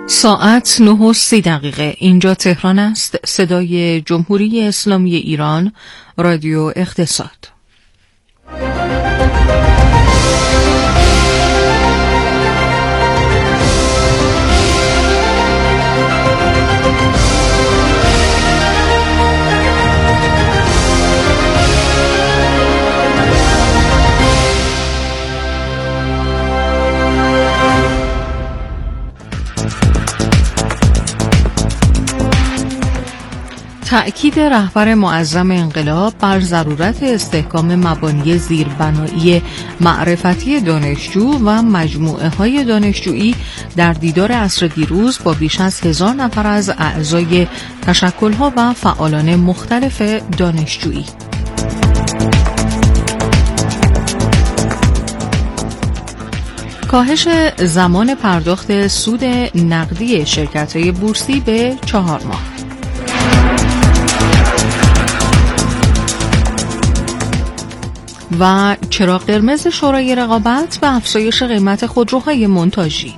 ساعت 9:30. اینجا تهران است. صدای جمهوری اسلامی ایران، رادیو اقتصاد. تأکید رهبر معظم انقلاب بر ضرورت استحکام مبانی زیربنایی معرفتی دانشجو و مجموعه‌های دانشجویی در دیدار عصر دیروز با بیش از 1000 نفر از اعضای تشکل‌ها و فعالان مختلف دانشجویی. کاهش زمان پرداخت سود نقدی شرکت‌های بورسی به 4 ماه. و چراغ قرمز شورای رقابت به افزایش قیمت خودروهای مونتاژی.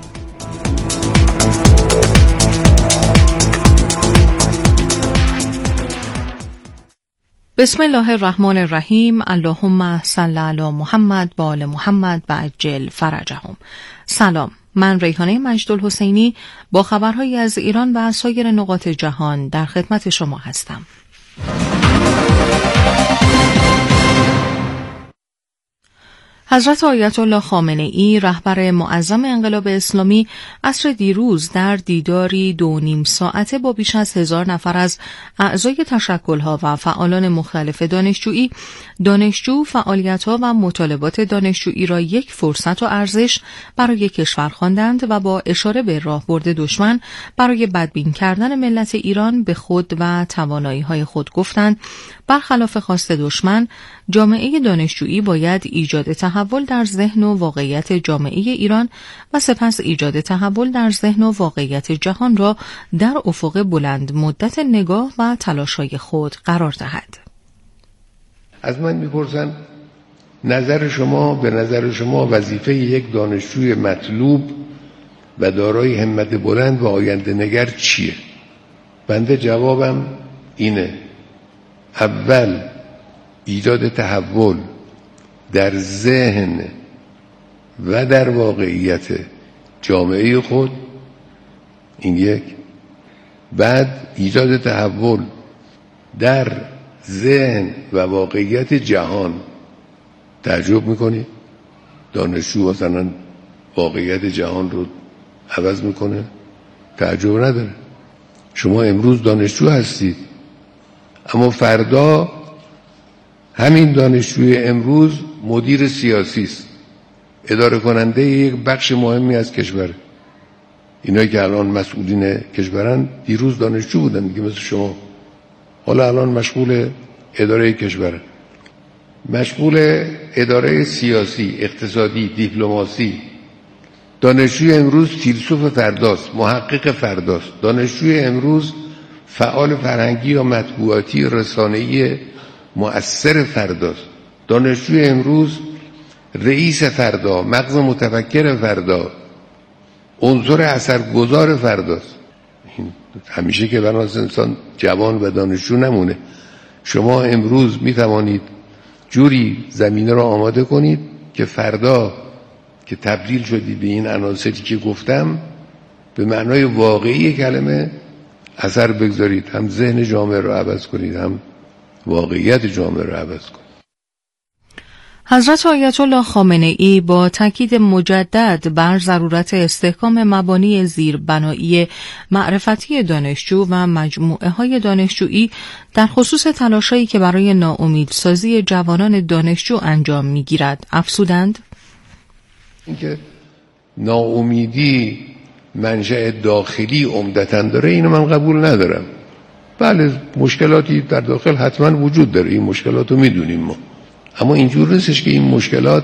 بسم الله الرحمن الرحیم. اللهم صل علی محمد و آل محمد و عجل فرجهم. سلام، من ریحانه مجدالحسینی با خبرهایی از ایران و سایر نقاط جهان در خدمت شما هستم. حضرت آیت الله خامنه ای رهبر معظم انقلاب اسلامی عصر دیروز در دیداری 2.5 ساعته با بیش از 1000 نفر از اعضای تشکل‌ها و فعالان مختلف دانشجویی، دانشجو، فعالیت‌ها و مطالبات دانشجویی را یک فرصت و ارزش برای کشور خواندند و با اشاره به راهبرد دشمن برای بدبین کردن ملت ایران به خود و توانایی‌های خود گفتند برخلاف خواست دشمن، جامعه دانشجویی باید ایجاد تحول در ذهن و واقعیت جامعه ایران و سپس ایجاد تحول در ذهن و واقعیت جهان را در افق بلند مدت نگاه و تلاش‌های خود قرار دهد. از من میپرسن به نظر شما وظیفه یک دانشجوی مطلوب و دارای همت بلند و آینده نگر چیه؟ بنده جوابم اینه: اول ایجاد تحول در ذهن و در واقعیت جامعه خود، این یک. بعد ایجاد تحول در ذهن و واقعیت جهان. تعجب میکنی؟ دانشجو مثلا واقعیت جهان رو عوض میکنه؟ تعجب نداره. شما امروز دانشجو هستید، اما فردا همین دانشجوی امروز مدیر سیاسی است، اداره کننده یک بخش مهمی از کشور. اینایی که الان مسئولین کشورن دیروز دانشجو بودن دیگه، مثل شما. حالا الان مشغول اداره کشورن، مشغول اداره سیاسی، اقتصادی، دیپلماسی. دانشجوی امروز فیلسوف فرداست، محقق فرداست. دانشجوی امروز فعال فرهنگی یا مطبوعاتی رسانه‌ای مؤثر فرداست. دانشجوی امروز رئیس فردا، مغز متفکر فردا، عنصر اثرگذار فرداست. همیشه که بناس انسان جوان و دانشجو نمونه. شما امروز می توانید جوری زمینه را آماده کنید که فردا که تبدیل شدید به این عناصری که گفتم، به معنای واقعی کلمه اثر بگذارید. هم ذهن جامعه را عوض کنید، هم واقعیت جامعه را عوض کنید. حضرت آیت الله خامنه ای با تاکید مجدد بر ضرورت استحکام مبانی زیربنایی معرفتی دانشجو و مجموعه‌های دانشجویی در خصوص تلاشایی که برای ناامیدسازی جوانان دانشجو انجام می‌گیرد افزودند: اینکه ناامیدی منشأ داخلی عمدتاً داره، اینو من قبول ندارم. بله مشکلاتی در داخل حتما وجود داره، این مشکلاتو میدونیم ما، اما اینجور نیستش که این مشکلات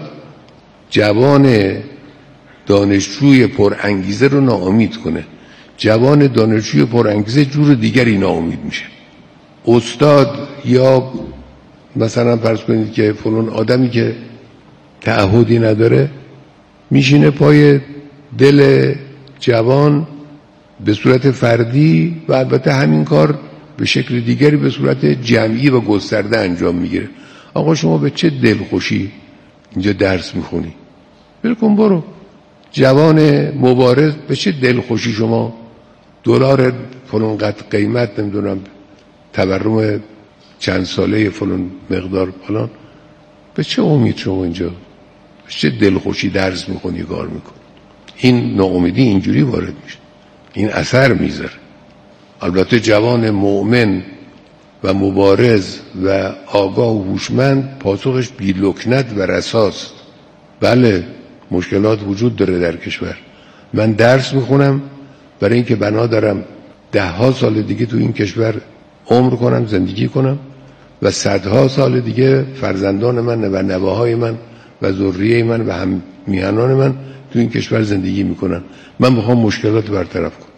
جوان دانشجوی پرانگیزه رو ناامید کنه. جوان دانشجوی پرانگیزه جور دیگری ناامید میشه. استاد یا مثلا فرض کنید که فلان آدمی که تعهدی نداره میشینه پای دل جوان به صورت فردی و البته همین کار به شکل دیگری به صورت جمعی و گسترده انجام میگیره. آقا شما به چه دلخوشی اینجا درس میخونی؟ بلکن برو. جوان مبارز به چه دلخوشی شما دلار فلان قد قیمت، نمیدونم تورم چند ساله فلان مقدار فلان، به چه امید شما اینجا به چه دلخوشی درس میخونی کار میکنی؟ این ناامیدی اینجوری وارد میشه، این اثر میذاره. البته جوان مؤمن و مبارز و آگاه و هوشمند پاسخش بی لکنت و رساست. بله مشکلات وجود داره در کشور، من درس میخونم برای اینکه بنا دارم 10 سال دیگه تو این کشور عمر کنم، زندگی کنم و 100 سال دیگه فرزندان من و نوه‌های من و ذریه من و هم میهنان من تو این کشور زندگی میکنن. من میخوام مشکلات برطرف کنم.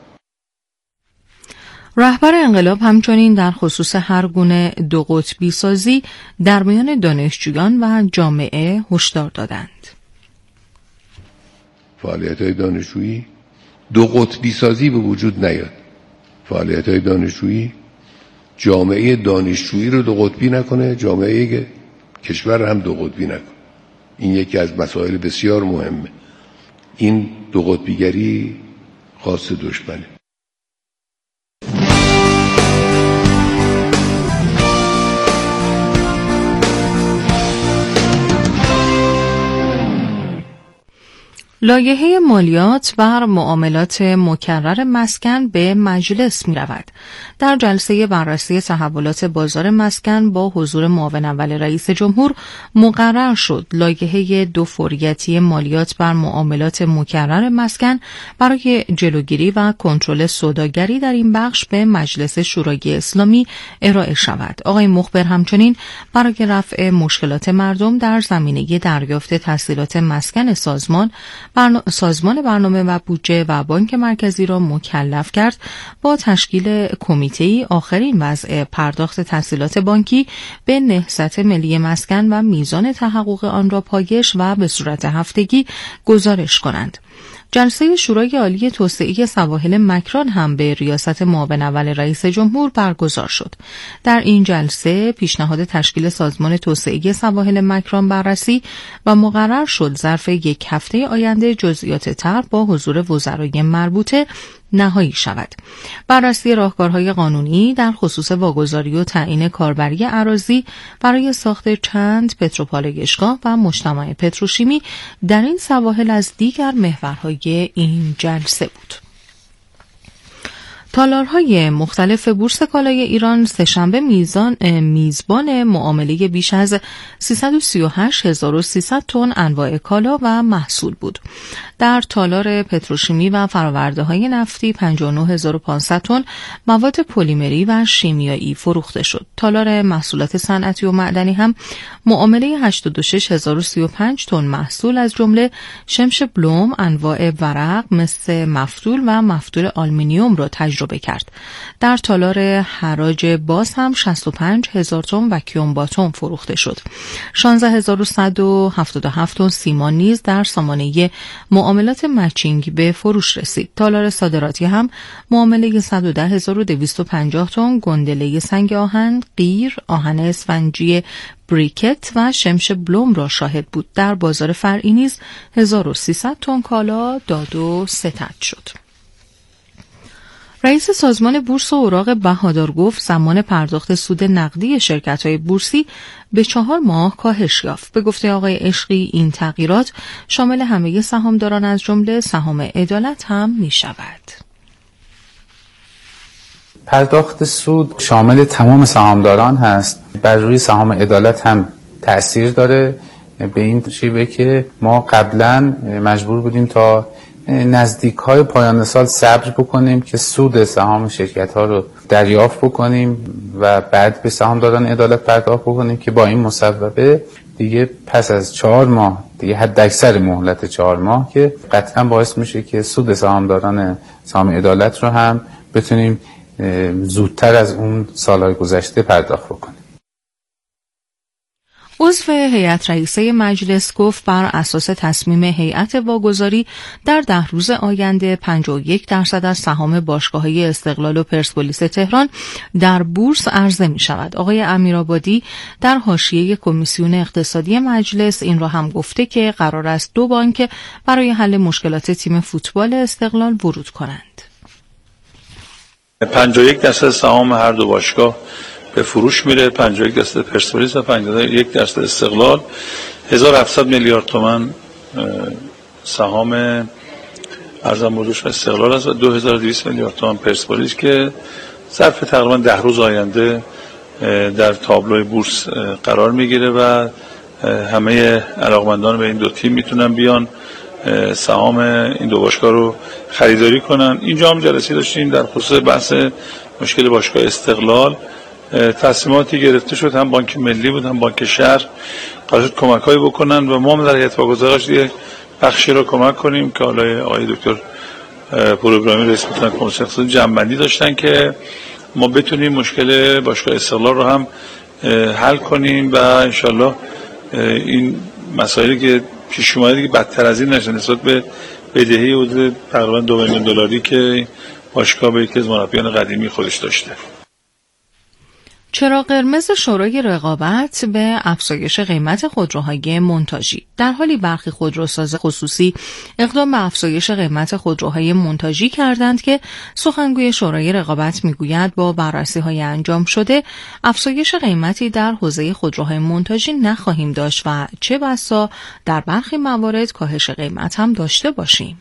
رهبر انقلاب همچنین در خصوص هر گونه دو قطبی سازی در میان دانشجویان و جامعه هشدار دادند. فعالیت‌های دانشجویی دو قطبی سازی به وجود نیاد. فعالیت‌های دانشجویی جامعه دانشجویی رو دو قطبی نکنه، جامعه کشور هم دو قطبی نکنه. این یکی از مسائل بسیار مهمه. این دو قطبیگری خاص دشمنه. لایحه مالیات بر معاملات مکرر مسکن به مجلس می رود. در جلسه بررسی تحولات بازار مسکن با حضور معاون اول رئیس جمهور مقرر شد لایحه 2 فوریتی مالیات بر معاملات مکرر مسکن برای جلوگیری و کنترل سوداگری در این بخش به مجلس شورای اسلامی ارائه شود. آقای مخبر همچنین برای رفع مشکلات مردم در زمینه دریافت تسهیلات مسکن سازمان برنامه و بودجه و بانک مرکزی را مکلف کرد با تشکیل کمیته‌ای آخرین وضع پرداخت تسهیلات بانکی به نهضت ملی مسکن و میزان تحقق آن را پایش و به صورت هفتگی گزارش کنند. جلسه شورای عالی توسعه سواحل مکران هم به ریاست معاون اول رئیس جمهور برگزار شد. در این جلسه پیشنهاد تشکیل سازمان توسعه سواحل مکران بررسی و مقرر شد ظرف 1 هفته آینده جزئیات طرح با حضور وزرای مربوطه نهایی شود. بررسی راهکارهای قانونی در خصوص واگذاری و تعیین کاربری اراضی برای ساخت چند پتروپالایشگاه و مجتمع پتروشیمی در این سواحل از دیگر محورهای این جلسه بود. تالارهای مختلف بورس کالای ایران سه‌شنبه میزبان معامله بیش از 338300 تن انواع کالا و محصول بود. در تالار پتروشیمی و فرآورده‌های نفتی 59500 تن مواد پلیمری و شیمیایی فروخته شد. تالار محصولات صنعتی و معدنی هم معامله 82035 تن محصول از جمله شمش بلوم، انواع ورق مثل مفتول و مفتول آلومینیوم را تجربه کرد. در تالار حراج باز هم 65000 تن وکیوم باتوم فروخته شد. 16177 تن سیمان نیز در سامانه معاملات مچینگ به فروش رسید. تالار صادراتی هم معامله 110250 تن گندله سنگ آهن، قیر، آهن اسفنجی بریکت و شمش بلوم را شاهد بود. در بازار فرعی نیز 1300 تن کالا داد و ستد شد. رئیس سازمان بورس و اوراق بهادار گفت زمان پرداخت سود نقدی شرکت‌های بورسی به 4 ماه کاهش یافت. به گفته آقای عشقی این تغییرات شامل همه سهامداران از جمله سهام عدالت هم می شود. پرداخت سود شامل تمام سهامداران هست. بر روی سهام عدالت هم تأثیر داره به این شیوه که ما قبلا مجبور بودیم تا نزدیک‌های پایان سال صبر بکنیم که سود سهام شرکت‌ها رو دریافت بکنیم و بعد به سهامداران عدالت پرداخت بکنیم که با این مصوبه دیگه پس از 4 ماه دیگه حداکثر مهلت 4 ماه که قطعا باعث میشه که سود سهامداران سهام عدالت رو هم بتونیم زودتر از اون سالهای گذشته پرداخت بکنیم. عضو هیئت رئیسه مجلس گفت بر اساس تصمیم هیئت واگذاری در 10 روز آینده 51% از سهام باشگاه‌های استقلال و پرسپولیس تهران در بورس عرضه می شود. آقای امیرآبادی در حاشیه کمیسیون اقتصادی مجلس این را هم گفته که قرار است 2 بانک برای حل مشکلات تیم فوتبال استقلال ورود کنند. 51% سهام هر دو باشگاه به فروش میره، 51% پرسپولیس و 51% استقلال. 1700 میلیارد تومان سهام ارزان بزرگ استقلال است و 2200 میلیارد تومان پرسپولیس که ظرف تقریبا 10 روز آینده در تابلوی بورس قرار میگیره و همه علاقمندان به این دو تیم میتونن بیان سهام این دو باشگاه رو خریداری کنن. اینجا هم جلسه داشتیم در خصوص بحث مشکل باشگاه استقلال. تصمیماتی گرفته شد، هم بانک ملی بود هم بانک شهر قرار شد کمک‌هایی بکنن و ما در هیئت واگذاریش یه بخشی رو کمک کنیم که حالا آقای دکتر پروگرامی رئیس کمیسیون اقتصادی جمع‌بندی داشتن که ما بتونیم مشکل باشگاه استقلال رو هم حل کنیم و انشالله این مسائلی که پیش اومده که بدتر از این نشه نسبت به بدهی حدود تقریبا 2 میلیون دلاری که باشگاه به یکی از مربیان قدیمی خودش داشته. چراغ قرمز شورای رقابت به افزایش قیمت خودروهای مونتاژی. در حالی برخی خودروساز خصوصی اقدام به افزایش قیمت خودروهای مونتاژی کردند که سخنگوی شورای رقابت میگوید با بررسی‌های انجام شده افزایش قیمتی در حوزه خودروهای مونتاژی نخواهیم داشت و چه بسا در برخی موارد کاهش قیمت هم داشته باشیم.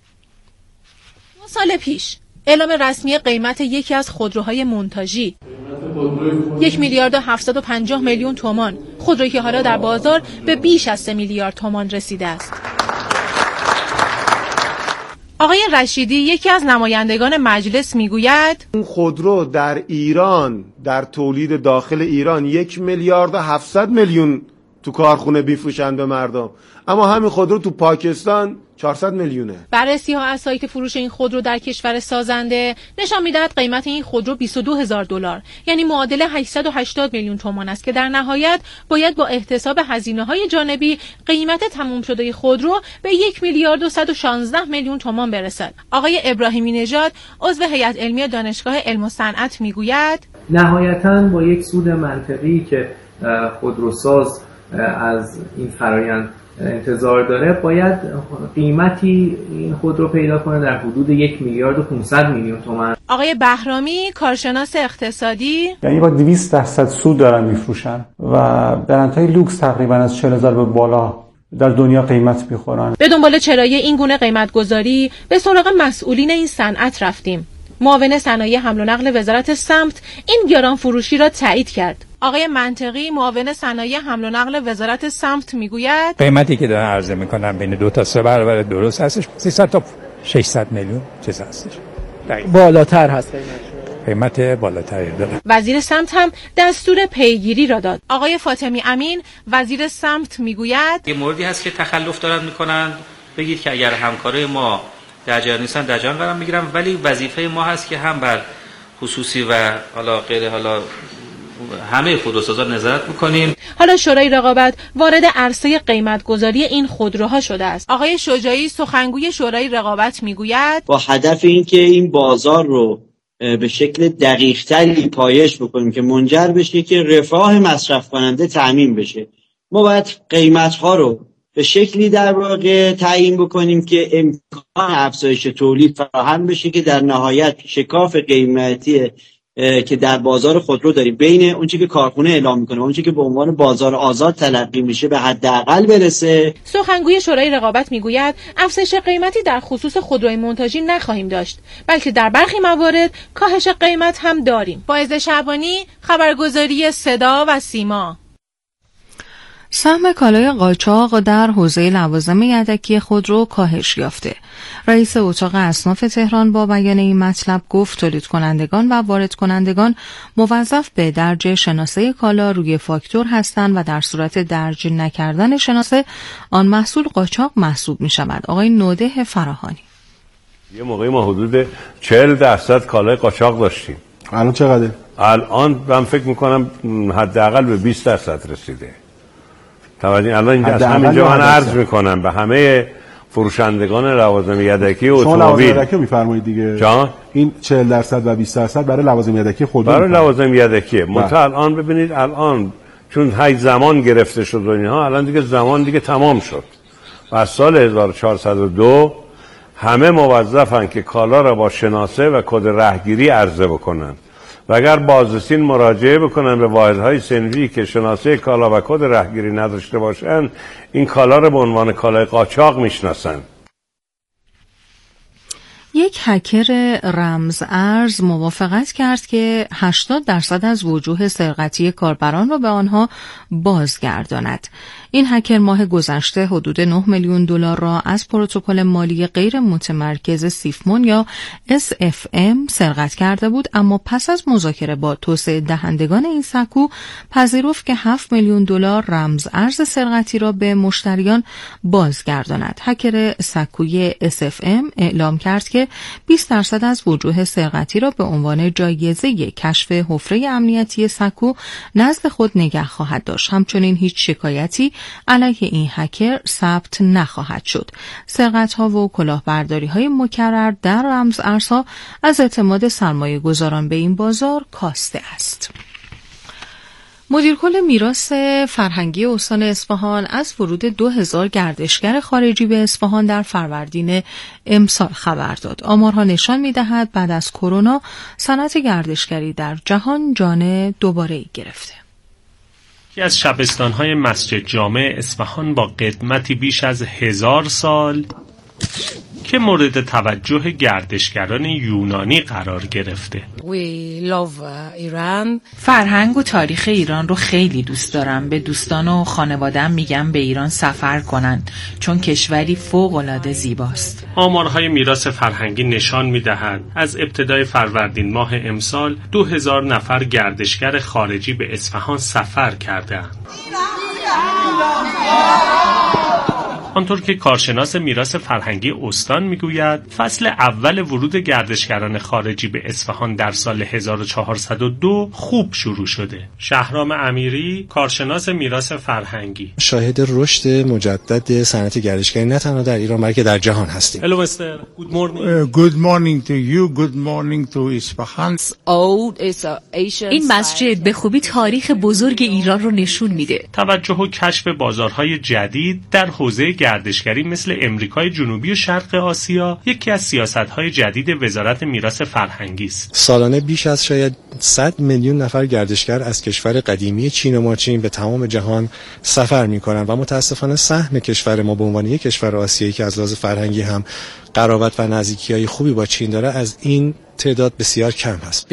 2 سال پیش اعلام رسمی قیمت یکی از خودروهای مونتاژی 1 میلیارد و 750 میلیون تومان، خودرویی که حالا در بازار به بیش از 3 میلیارد تومان رسیده است. آقای رشیدی یکی از نمایندگان مجلس میگوید اون خودرو در ایران در تولید داخل ایران 1 میلیارد و 700 میلیون تو کارخونه میفروشن به مردم، اما همین خودرو تو پاکستان 400 میلیونه. بررسی‌ها از سایت فروش این خودرو در کشور سازنده نشان می‌دهد قیمت این خودرو $22,000 یعنی معادل 880 میلیون تومان است که در نهایت باید با احتساب هزینه‌های جانبی قیمت تمام شده خودرو به 1 میلیارد و 116 میلیون تومان برسد. آقای ابراهیمی نژاد عضو هیئت علمی دانشگاه علم و صنعت میگوید نهایتاً با یک سود منطقی که خودروساز از این فرآیند انتظار داره باید قیمتی این خودرو پیدا کنه در حدود 1 میلیارد و 500 میلیون تومان. آقای بهرامی کارشناس اقتصادی یعنی با 200% سود دارن میفروشن و برندهای لوکس تقریبا از 40,000 به بالا در دنیا قیمت میخورن. به دنبال چرایی این گونه قیمت گذاری به سراغ مسئولین این صنعت رفتیم. معاون صنایع حمل و نقل وزارت سمت این گران فروشی را تایید کرد. آقای منطقی معاون صنایع حمل و نقل وزارت سمت میگوید قیمتی که دارن عرضه میکنن بین 2 تا 3 برابر درست هستش، 300 تا 600 میلیون چیز هستش. بالاتر هست قیمت بالاتری داره. وزیر سمت هم دستور پیگیری را داد. آقای فاطمی امین وزیر سمت میگوید یه موردی هست که تخلف دارن میکنن، بگید که اگر همکارای ما در جریان نیستن در جریان قرار میگیرن، ولی وظیفه ما هست که هم بر خصوصی و حالا غیر حالا همه خودروسازا نظارت میکنیم. حالا شورای رقابت وارد عرصه قیمت‌گذاری این خودروها شده است. آقای شجاعی سخنگوی شورای رقابت میگوید با هدف اینکه این بازار رو به شکل دقیق‌تری پایش بکنیم که منجر بشه که رفاه مصرف کننده تامین بشه، ما باید قیمت‌ها رو به شکلی در واقع تعیین بکنیم که امکان افزایش تولید فراهم بشه که در نهایت شکاف قیمتی که در بازار خودرو داریم بین اون چیزی که کارخونه اعلام میکنه و اون چیزی که به عنوان بازار آزاد تلقی میشه به حداقل برسه. سخنگوی شورای رقابت میگوید افزایش قیمتی در خصوص خودروی مونتاژی نخواهیم داشت، بلکه در برخی موارد کاهش قیمت هم داریم. فائزه شعبانی، خبرگزاری صدا و سیما. سهم کالای قاچاق در حوزه لوازم یدکی خودرو کاهش یافته. رئیس اتاق اصناف تهران با بیان این مطلب گفت تولید کنندگان و وارد کنندگان موظف به درج شناسه کالا روی فاکتور هستند و در صورت درج نکردن شناسه آن محصول قاچاق محسوب می شود. آقای نوده فراهانی: یه موقعی ما حدود 40% کالای قاچاق داشتیم. الان چقدر؟ الان من فکر میکنم حداقل به 20% رسیده. توجه الان اینجا از همینجا من عرض میکنم به همه فروشندگان لوازم یدکی و اتومبیل. شما لوازم یدکی میفرمایید دیگه. جان این 40% و 20% برای لوازم یدکی خود برای لوازم یدکیه. منتها الان ببینید الان چون های زمان گرفته شد و اینها الان دیگه زمان دیگه تمام شد و از سال 1402 همه موظفن که کالا را با شناسه و کد رهگیری عرضه بکنن و اگر بازرسین مراجعه بکنن به واحدهای صنفی که شناسه کالا و کد رهگیری نداشته باشن این کالا را به عنوان کالای قاچاق میشناسن. یک هکر رمز ارز موافقت کرد که 80% از وجوه سرقتی کاربران را به آنها بازگرداند. این هکر ماه گذشته حدود 9 میلیون دلار را از پروتکل مالی غیر متمرکز سیفمون یا SFM سرقت کرده بود، اما پس از مذاکره با توسعه دهندگان این سکو پذیرفت که 7 میلیون دلار رمز ارز سرقتی را به مشتریان بازگرداند. هکر سکوی SFM اعلام کرد که 20% از وجوه سرقتی را به عنوان جایزه کشف حفره امنیتی سکو نزد خود نگه خواهد داشت. همچنین هیچ شکایتی علیه این هکر ثبت نخواهد شد. سرقت‌ها و کلاهبرداری‌های مکرر در رمز ارزها از اعتماد سرمایه گذاران به این بازار کاسته است. مدیر کل میراث فرهنگی استان اصفهان از ورود 2000 گردشگر خارجی به اصفهان در فروردین امسال خبر داد. آمارها نشان می‌دهد بعد از کرونا صنعت گردشگری در جهان جان دوباره‌ای گرفته. یکی از شبستان‌های مسجد جامع اصفهان با قدمتی بیش از 1000 سال که مورد توجه گردشگران یونانی قرار گرفته. فرهنگ و تاریخ ایران رو خیلی دوست دارم. به دوستان و خانواده‌ام میگم به ایران سفر کنن چون کشوری فوق‌العاده زیباست. آمارهای میراث فرهنگی نشان می‌دهد از ابتدای فروردین ماه امسال 2000 نفر گردشگر خارجی به اصفهان سفر کرده‌اند. آنطور که کارشناس میراث فرهنگی استان میگوید فصل اول ورود گردشگران خارجی به اصفهان در سال 1402 خوب شروع شده. شهرام امیری، کارشناس میراث فرهنگی: شاهد رشد مجدد صنعت گردشگری نه تنها در ایران بلکه در جهان هستیم. Hello Mr. Good morning. Good morning to you. Good morning to اصفهان. این مسجد به خوبی تاریخ بزرگ ایران رو نشون میده. توجه و کشف بازارهای جدید در حوزه گردشگری مثل امریکای جنوبی و شرق آسیا یکی از سیاست‌های جدید وزارت میراث فرهنگی است. سالانه بیش از شاید 100 میلیون نفر گردشگر از کشور قدیمی چین و ماچین به تمام جهان سفر می‌کنند و متأسفانه سهم کشور ما به عنوان یک کشور آسیایی که از لحاظ فرهنگی هم قرابت و نزدیکی‌های خوبی با چین داره از این تعداد بسیار کم هست.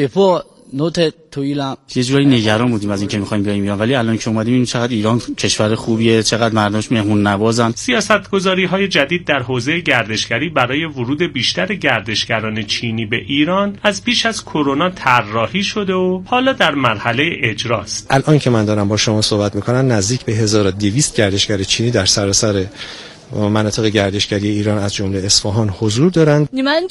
یه جوری نگران بودیم از اینکه می‌خوایم بیایم ایران، ولی الان که اومدیم این چقدر ایران کشور خوبیه، چقدر مردمش مهمون نوازن. سیاست‌گذاری‌های جدید در حوزه گردشگری برای ورود بیشتر گردشگران چینی به ایران از پیش از کرونا طراحی شده و حالا در مرحله اجراست. الان که من دارم با شما صحبت می‌کنم نزدیک به 1200 گردشگر چینی در سراسر مناطق گردشگری ایران از جمله اصفهان حضور دارند.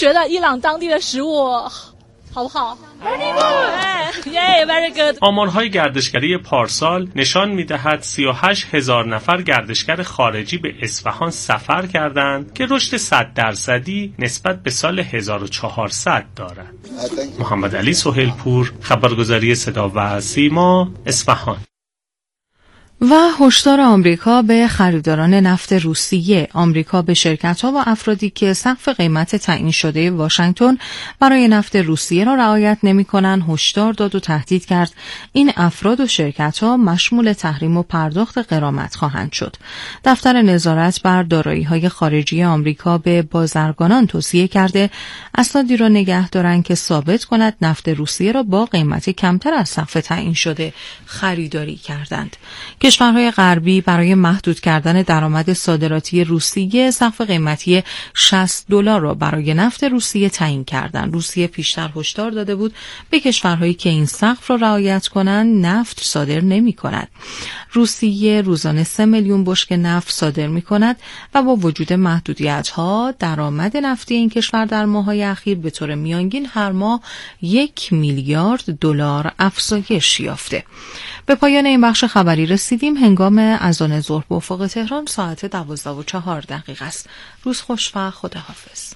آمارهای گردشگری پارسال نشان می‌دهد 38,000 نفر گردشگر خارجی به اصفهان سفر کردند که رشد 100% نسبت به سال 1400 دارد. محمد علی سهیلپور، خبرگزاری صدا و سیما، اصفهان. و هشدار آمریکا به خریداران نفت روسیه. آمریکا به شرکت‌ها و افرادی که سقف قیمت تعیین شده واشنگتن برای نفت روسیه را رعایت نمی‌کنند هشدار داد و تهدید کرد این افراد و شرکت‌ها مشمول تحریم و پرداخت غرامت خواهند شد. دفتر نظارت بر دارایی‌های خارجی آمریکا به بازرگانان توصیه کرده اسنادی را نگه دارند که ثابت کند نفت روسیه را با قیمت کمتر از سقف تعیین شده خریداری کردند. کشورهای غربی برای محدود کردن درآمد صادراتی روسیه سقف قیمتی $60 را برای نفت روسیه تعیین کردند. روسیه پیشتر هشدار داده بود به کشورهایی که این سقف را رعایت کنند نفت صادر نمی‌کند. روسیه روزانه 3 میلیون بشکه نفت صادر می‌کند و با وجود محدودیت‌ها درآمد نفتی این کشور در ماه‌های اخیر به طور میانگین هر ماه $1 میلیارد افزایش یافته. به پایان این بخش خبری رسیدیم. هنگام اذان ظهر به افق تهران ساعت 12:04 است. روز خوش و خداحافظ.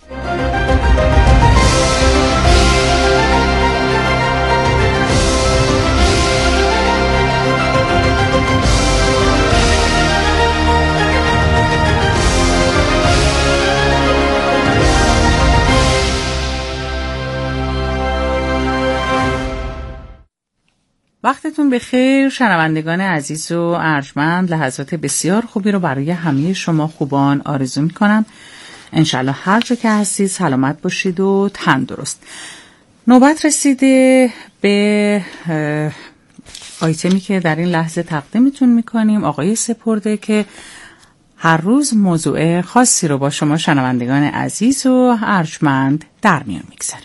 وقتتون بخیر شنوندگان عزیز و ارجمند. لحظات بسیار خوبی رو برای همه شما خوبان آرزو می‌کنم. انشالله هر جا که هستید سلامت باشید و تندرست. نوبت رسیده به آیتمی که در این لحظه تقدیمتون می‌کنیم. آقای سپرده که هر روز موضوع خاصی رو با شما شنوندگان عزیز و ارجمند در میون می‌گذاره.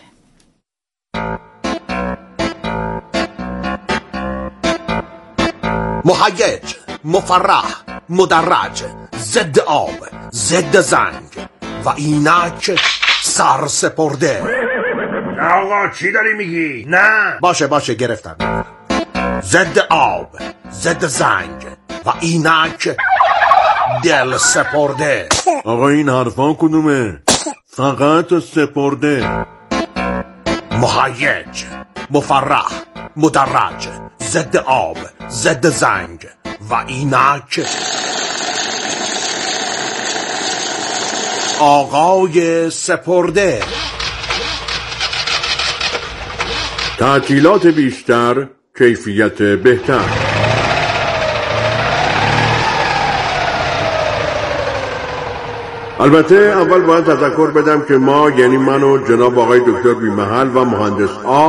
مهیج، مفرح، مدرج، ضد آب، ضد زنگ و اینک سر سپرده. آقا چی داری میگی؟ نه باشه گرفتم. ضد آب، ضد زنگ و اینک دل سپرده. آقا این حرفان کدومه؟ فقط سپرده. مهیج، مفرح، مدرج، ضد آب، ضد زنگ و اینک آقای سپرده. تعطیلات بیشتر، کیفیت بهتر. البته اول باید تذکر بدم که ما، یعنی من و جناب آقای دکتر بیمحل و مهندس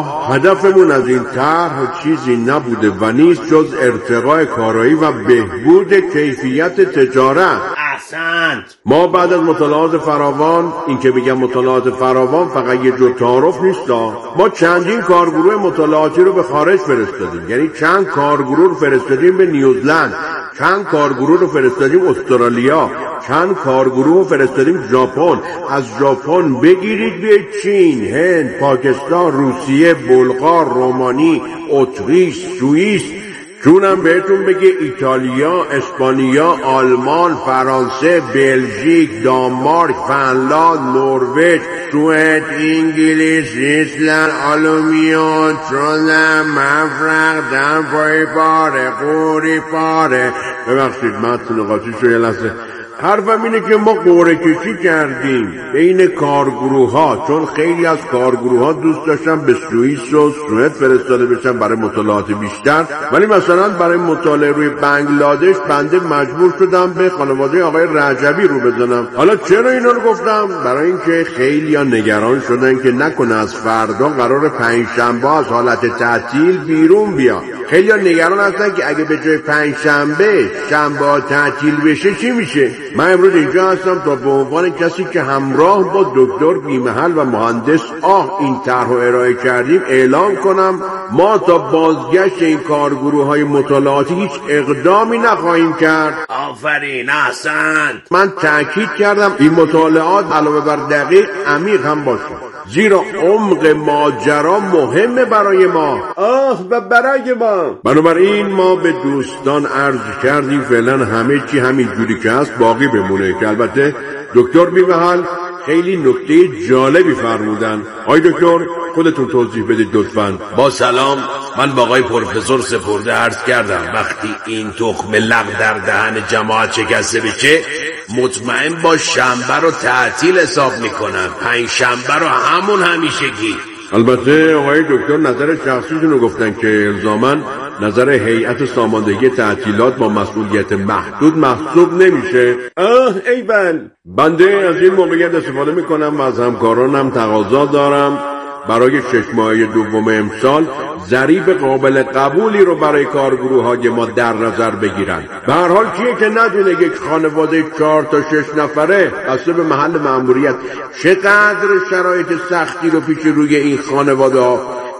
هدفمون از این طرح چیزی نبوده و نیست جز ارتقاء کارایی و بهبود کیفیت تجارت. احسنت. ما بعد از مطالعات فراوان، این که بگم مطالعات فراوان فقط یه جور تعارف نیست، ما چندین کارگروه مطالعاتی رو به خارج فرستادیم. یعنی چند کارگروه رو فرستادیم به نیوزلند، چند کارگروه رو فرستادیم استرالیا، چند کارگروه رو فرستادیم ژاپن. از ژاپن بگیرید به چین، هند، پاکستان، روسیه، بلغار، رومانی، اتریش، سوئیس، چونم بهتون بگه ایتالیا، اسپانیا، آلمان، فرانسه، بلژیک، دانمارک، فنلاند، نروژ، سوئد، انگلیس، ایسلند، آلومیا، ترونم، مفرق، دنپای پاره، قوری پاره. ببخشید متن قاطی یه لحظه. حرفم اینه که ما قرعه کشی کردیم بین کارگروه ها، چون خیلی از کارگروه ها دوست داشتن به سوئیس و سوئد فرستاده بشن برای مطالعات بیشتر، ولی مثلا برای مطالعه روی بنگلادش بنده مجبور شدم به خانواده آقای رجبی رو بزنم. حالا چرا اینا رو گفتم؟ برای اینکه خیلی ها نگران شدن که نکنه از فردا قرار پنجشنبه از حالت تعطیل بیرون بیان. خیلی ها نگران هستن که اگه به جای پنجشنبه شنبه ها تعطیل بشه چی میشه. من امروز اینجا هستم تا به عنوان کسی که همراه با دکتر بیمحل و مهندس این طرح رو ارائه کردیم اعلام کنم ما تا بازگشت این کارگروه های مطالعاتی هیچ اقدامی نخواهیم کرد. آفرین، احسنت. من تأکید کردم این مطالعات علاوه بر دقیق عمیق هم باشه، زیرا عمق ماجرا مهمه برای ما و برای ما. بنابراین ما به دوستان عرض کردیم فعلا همه چی همین جوری که هست باقی بمونه، که البته دکتر بیمحل خیلی نکته جالبی فرمودن. آقای دکتر خودتون توضیح بدید لطفاً. با سلام، من با آقای پروفسور سپرده عرض کردم وقتی این تخم لق در دهن جماعت شکسته بشه مطمئن با شنبه رو تعطیل حساب میکنن، پنج شنبه رو همون همیشگی. البته آقای دکتر نظر شخصیشون رو گفتن که الزاماً نظر هیئت ساماندهی تعطیلات با مسئولیت محدود محسوب نمیشه. ایول، بنده از این موقعیت استفاده میکنم و از همکارانم تقاضا دارم برای 6 ماهه دوم امسال ظریف قابل قبولی رو برای کارگروه های ما در نظر بگیرن. به هر حال کیه که ندونه یک خانواده 4 تا 6 نفره بسته به محل مأموریت چقدر شرایط سختی رو پیش روی این خانواده ها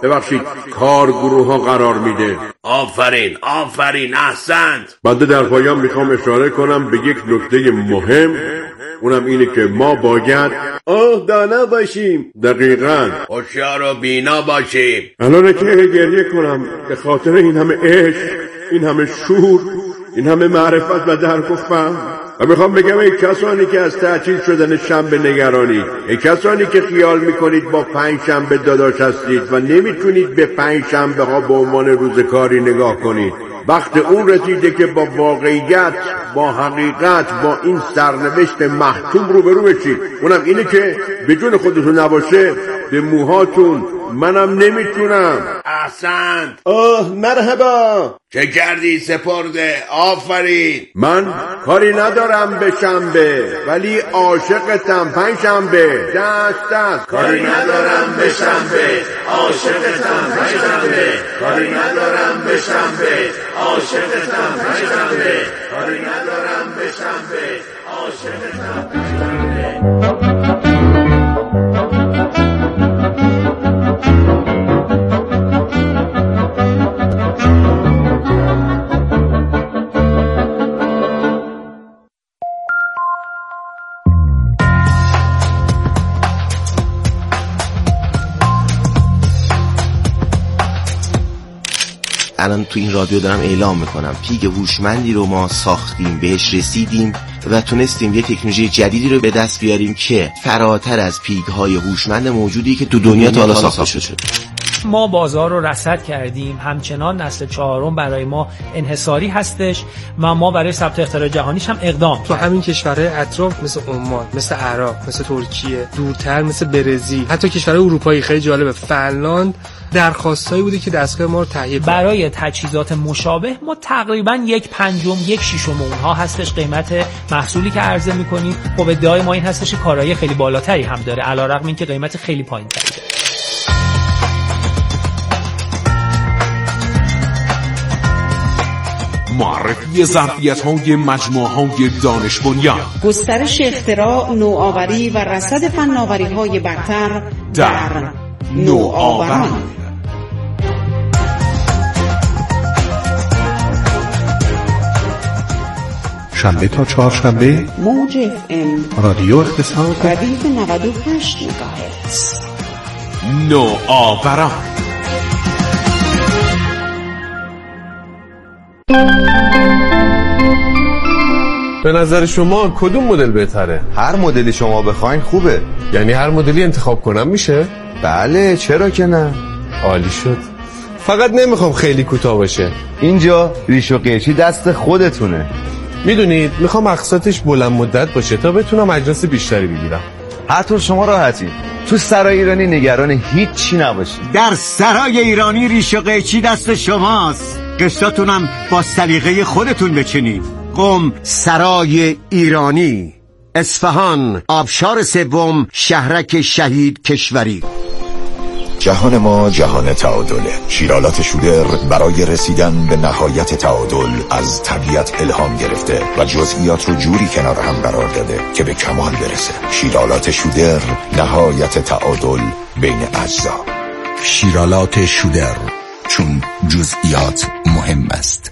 کارگروه ها قرار میده. آفرین، احسنت. بعد در پایان میخوام اشاره کنم به یک نکته مهم اونم اینه که ما باید دانا باشیم. دقیقاً هوشیار و بینا باشیم. الان که گریه کنم به خاطر این همه عشق، این همه شور، این همه معرفت و درک و فهم. و میخوام بگم ای کسانی که از تعطیل شدن شنبه نگرانی، ای کسانی که خیال میکنید با 5 شنبه داداش هستید و نمیتونید به 5 شنبه ها به عنوان روز کاری نگاه کنید، وقت اون رسیده که با واقعیت، با حقیقت، با این سرنوشت محتوم روبرو بشید. اونم اینه که به جون خودتون نباشه به موهاتون منم نمیتونم. احسنت. مرحبا. چه کردی سپرده؟ آفرین. من کاری ندارم به شنبه ولی عاشقتم 5 شنبه. دست کاری ندارم به شنبه، عاشقتم 5 شنبه. کاری ندارم به شنبه، عاشقتم 5 شنبه. کاری ندارم به شنبه، عاشقتم 5 شنبه. الان تو این رادیو دارم اعلام میکنم پیگ هوشمندی رو ما ساختیم، بهش رسیدیم و تونستیم یه تکنولوژی جدیدی رو به دست بیاریم که فراتر از پیگ‌های هوشمند موجودی که تو دنیا تا حالا ساخته شده. ما بازار رو رصد کردیم، همچنان نسل 4 برای ما انحصاری هستش و ما برای ثبت اختراع جهانیش هم اقدام تو همین کشورهای اطراف مثل عمان، مثل عراق، مثل ترکیه، دورتر مثل برزیل، حتی کشورهای اروپایی خیلی جالبه، فنلاند، درخواستایی بوده که دستگاه ما رو تهیه کنه. برای تجهیزات مشابه ما تقریبا 1/5 1/6 اونها هستش قیمت محصولی که عرضه می‌کنیم. خب ادعای ما این هستش که کارایی خیلی بالاتری هم داره علیرغم اینکه قیمت خیلی پایین‌تری داره. معرفی ظرفیت‌های مجموعه‌های دانش بنیان، گسترش اختراع، نوآوری و رصد فناوری‌های برتر در نوآوران. شنبه تا چهارشنبه موج FM رادیو اقتصاد ردیف 98 مگاهرتز. نوآوران. به نظر شما کدوم مدل بهتره؟ هر مدلی شما بخواین خوبه. یعنی هر مدلی انتخاب کنم میشه؟ بله، چرا که نه. عالی شد. فقط نمیخوام خیلی کوتاه باشه. اینجا ریش و قیچی دست خودتونه. میدونید میخوام اقساطش بلند مدت باشه تا بتونم اجناس بیشتری بگیرم. حتی شما راحتین. تو سرای ایرانی نگران هیچی نباشید. در سرای ایرانی ریش و قیچی دست شماست. قسطاتونم با سلیقه خودتون بچینید. قم سرای ایرانی، اصفهان، آبشار سوم، شهرک شهید کشوری. جهان ما جهان تعادله. شیرالات شودر برای رسیدن به نهایت تعادل از طبیعت الهام گرفته و جزئیات رو جوری کنار هم قرار داده که به کمال برسه. شیرالات شودر، نهایت تعادل بین اجزا. شیرالات شودر، چون جزئیات مهم است.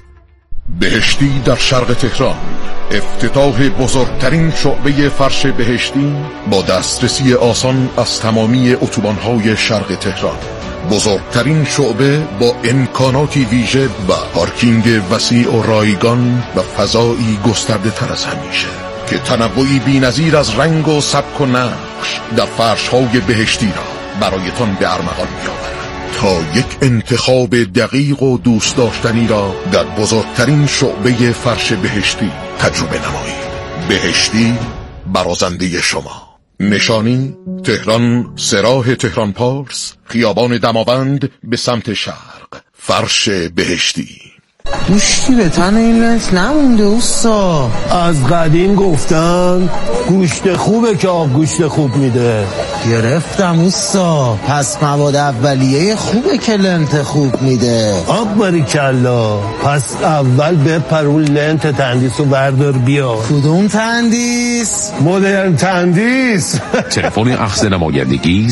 بهشتی در شرق تهران، افتتاح بزرگترین شعبه فرش بهشتی با دسترسی آسان از تمامی اتوبان‌های شرق تهران. بزرگترین شعبه با امکاناتی ویژه و پارکینگ وسیع و رایگان و فضایی گسترده تر از همیشه که تنوعی بی‌نظیر از رنگ و سبک و نقش در فرش‌های بهشتی را برایتان به ارمغان می‌آورد. تا یک انتخاب دقیق و دوست داشتنی را در بزرگترین شعبه فرش بهشتی تجربه نمایید. بهشتی، برازنده شما. نشانی: تهران، سراح تهران پارس، خیابان دماوند به سمت شرق. فرش بهشتی. گوشتی به تن این لنس نمونده اوستا. از قدیم گفتن گوشت خوبه که آب گوشت خوب میده. گرفتم اوستا. پس مواد اولیه خوبه که لنت خوب میده. آب باریکلا. پس اول بپرون لنت تندیس و بردار بیا. کدوم تندیس؟ مدرن تندیس. تلفن اخذ نمایندگی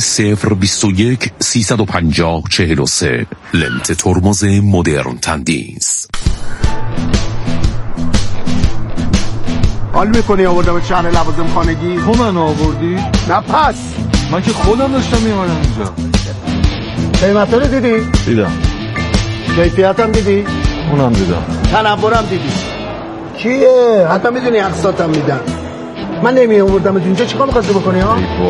021 350 43. لنت ترمز مدرن تندیس. حال میکنی آوردم شهر لوازم خانگی؟ تو من آوردی؟ نه پس من که خودم داشتم میمانم اینجا. قیمت رو دیدی؟ دیدم. کیفیت هم دیدی؟ اونم دیدم. تنورم دیدی؟ کیه؟ حتی میدونی اقساطم میدن. من نمی آوردم اینجا چیکار می‌خواستی بکنی ها؟